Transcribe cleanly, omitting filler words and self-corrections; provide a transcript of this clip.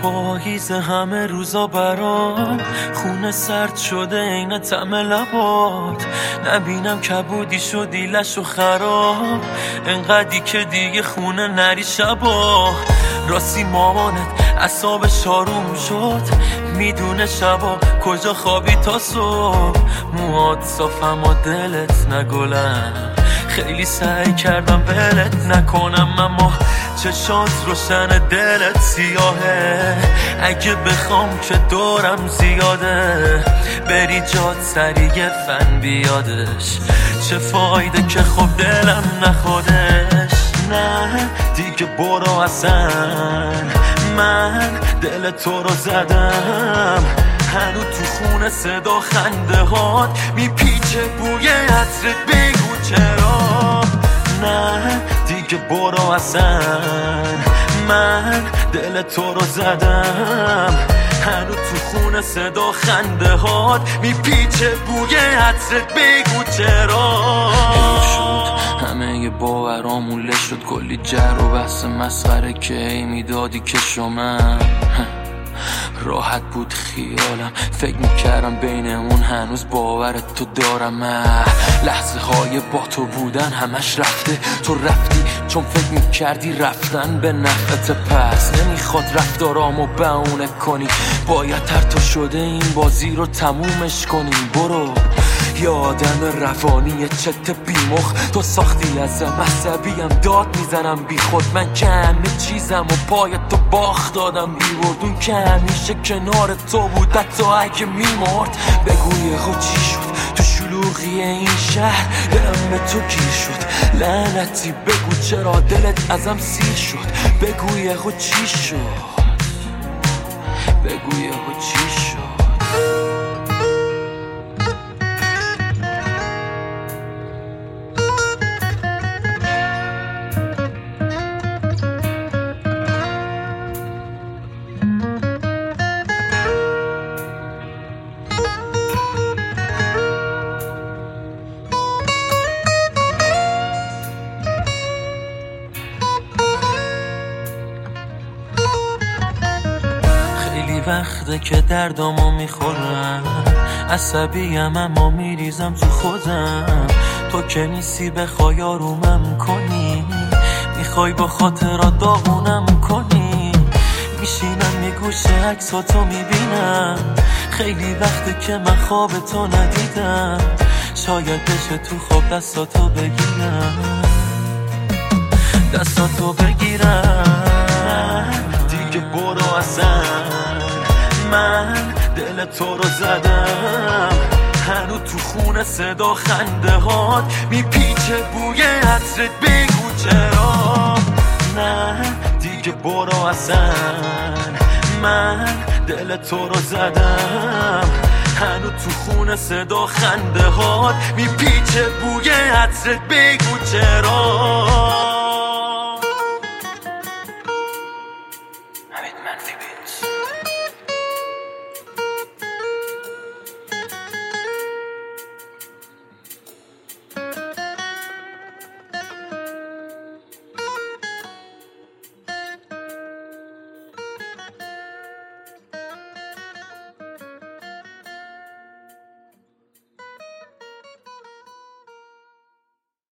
پاییز همه روزا برام خونه سرد شده این طعم لبات، نبینم کبودی شدی لش و خراب، انقدی که دیگه خونه نری شبا. راستی مامانت اعصابش آروم شد، میدونه شبا کجا خوابی تا صبح. موهات صافم و دلت نگلم، خیلی سعی کردم ولت نکنم اما چشات روشن دلت سیاهه. اگه بخوام که دورم زیاده، بری جات سریع فن بیادش، چه فایده که خب دلم نخودش. نه دیگه برو اصلا، من دل تو رو زدم، هنو تو خونه صدا خنده هات میپیچه بوی عطرت، بگو چرا. نه دیگه برو اصلا، من دل تو رو زدم، هنو تو خونه صدا خنده هات میپیچه بوی عطرت، بگو چرا. همه یه باورامون لش شد، کلی جر و بحث مسخره که ای میدادی که شما راحت بود خیالم، فکر میکردم بینمون هنوز باورت تو دارم. لحظه های با تو بودن همش رفته، تو رفتی چون فکر میکردی رفتن به نفعت، پس نمیخواد رفتارامو بهونه کنی، باید هر تا شده این بازی رو تمومش کنیم. برو یه آدم روانی چت بیمخ، تو ساختی ازم عصبیم داد میزنم بی خود، من که همه چیزم و پای تو باخت دادم بیوردون که همیشه کنار تو بود حتی اگه میمرد. بگو یهو چی شد تو شلوغی این شهر، دلم به تو گیر شد لعنتی، بگو چرا دلت ازم سیر شد، بگو یهو چی شد، بگو یهو چی شد. وقته که دردامو میخورم، عصبیم اما میریزم تو خودم، تو که نیستی بخوای آرومم کنی، میخوای با خاطرات داغونم کنی. میشینم یه گوشه عکساتو میبینم، خیلی وقته که من خواب تو ندیدم، شاید بشه تو خواب دستاتو بگیرم، دستاتو بگیرم. دیگه برو اصلا، من دل تو رو زدم، هنو تو خونه صدا خنده هات میپیچه بوی عطرت، بگو چرا. نه دیگه برو اصلا، من دل تو رو زدم، هنو تو خونه صدا خنده هات میپیچه بوی عطرت، بگو چرا.